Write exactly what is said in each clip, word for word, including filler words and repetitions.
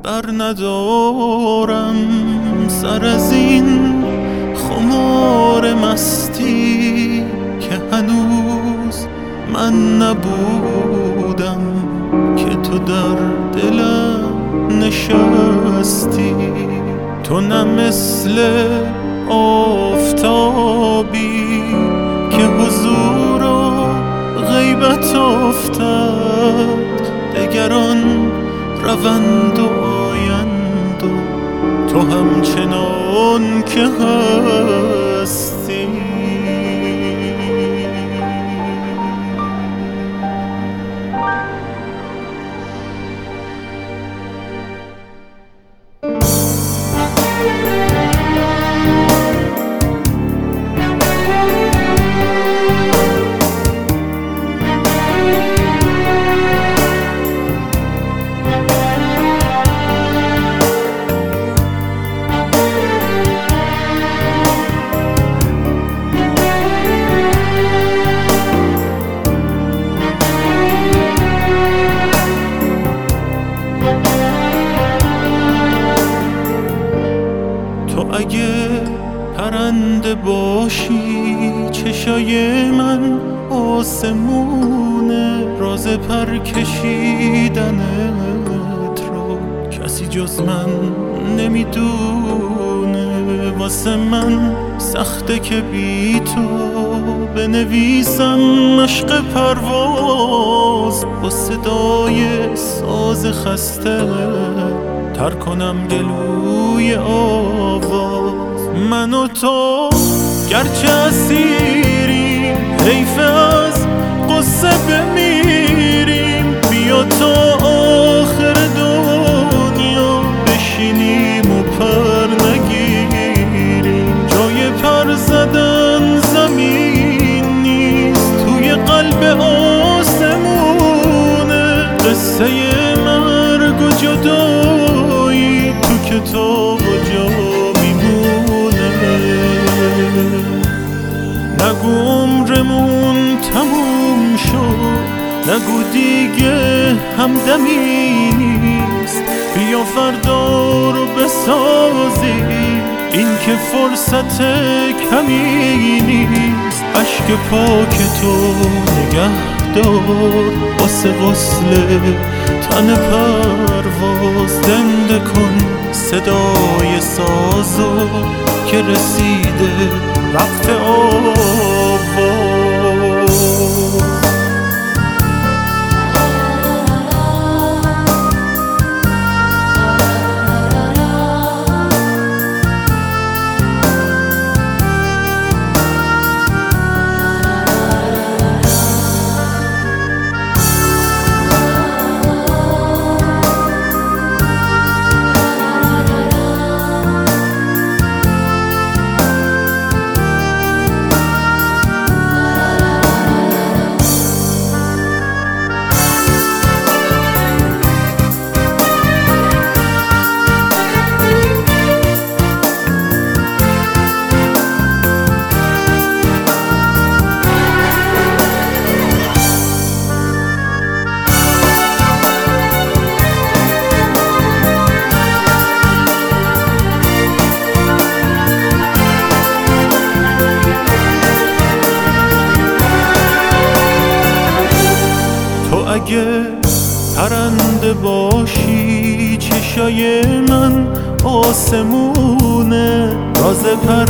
بر ندارم سر از این خمار مستی که هنوز من نبودم که تو در دلم نشستی. تو نه مثل آفتابی که حضور و غیبت افتد، دگران روند و آیند و تو همچنان که هستی. تو اگه پرنده باشی چشای من آسمونه، راز پر کشیدنت رو کسی جز من نمیدونه. واسه من سخته که بی تو بنویسم مشق پرواز، با صدای ساز خسته تر کنم گلوی آواز. من و تو گرچه اسیریم حیف از قصه بمیریم، بیا تا آخر دنیا بشینیم و پر نگیریم. جای پر زدن زمین نیست، توی قلب آسمونه. قصه مرگ و جدایی تو کتاب و جا میمونه. نگو عمرمون تموم شد، نگو دیگه همدمی نیست. بیا فردا رو بسازی، این که فرصت کمی نیست. اشک پاک تو نگه دار واسه غسل تن پرواز. زنده کن صدای سازو که رسیده وقت آواز. اگه پرنده باشی چشای من آسمونه، راز پر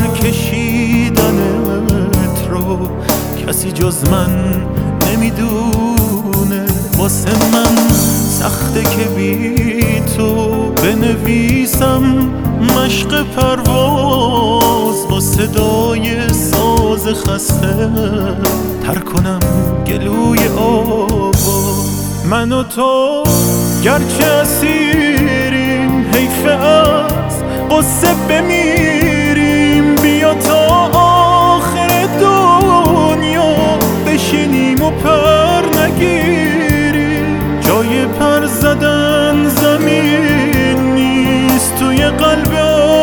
کشیدنت رو کسی جز من نمیدونه. واسه من سخته که بی تو بنویسم مشق پرواز، با صدای ساز خسته تر کنم گلوی آواز. من و تو گرچه اسیریم حیف از قصه بمیریم، بیا تا آخر دنیا بشینیم و پر نگیریم. جای پر زدن زمین نیست، توی قلب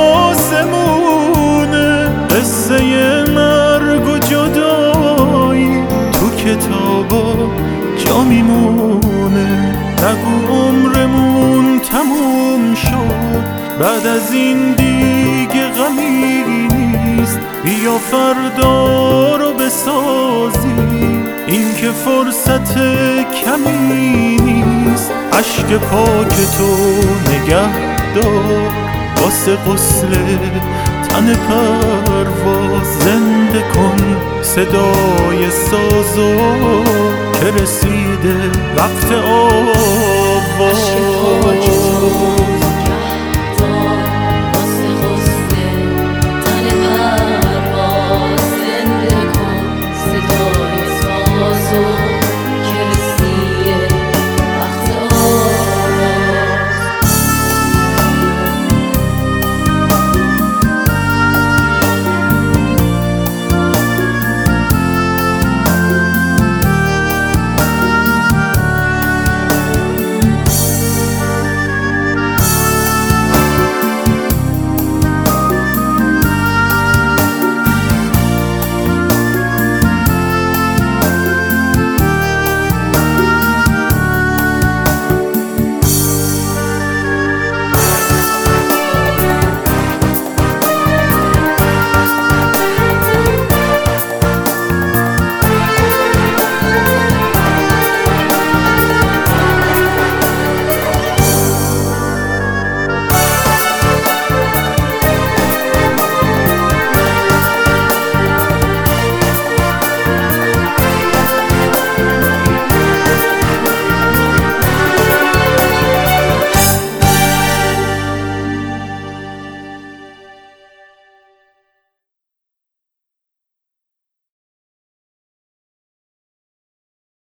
آسمونه. قصه مرگ و جدایی تو کتابا جا میمونه. نگو عمرمون تموم شد. بعد از این دیگه غمی نیست، بیا فردا رو بسازیم. این که فرصت کمی نیست، اشک پاک تو نگه دار واسه غسل تن پرواز. زنده کن صدای سازو که رسیده وقت آواز.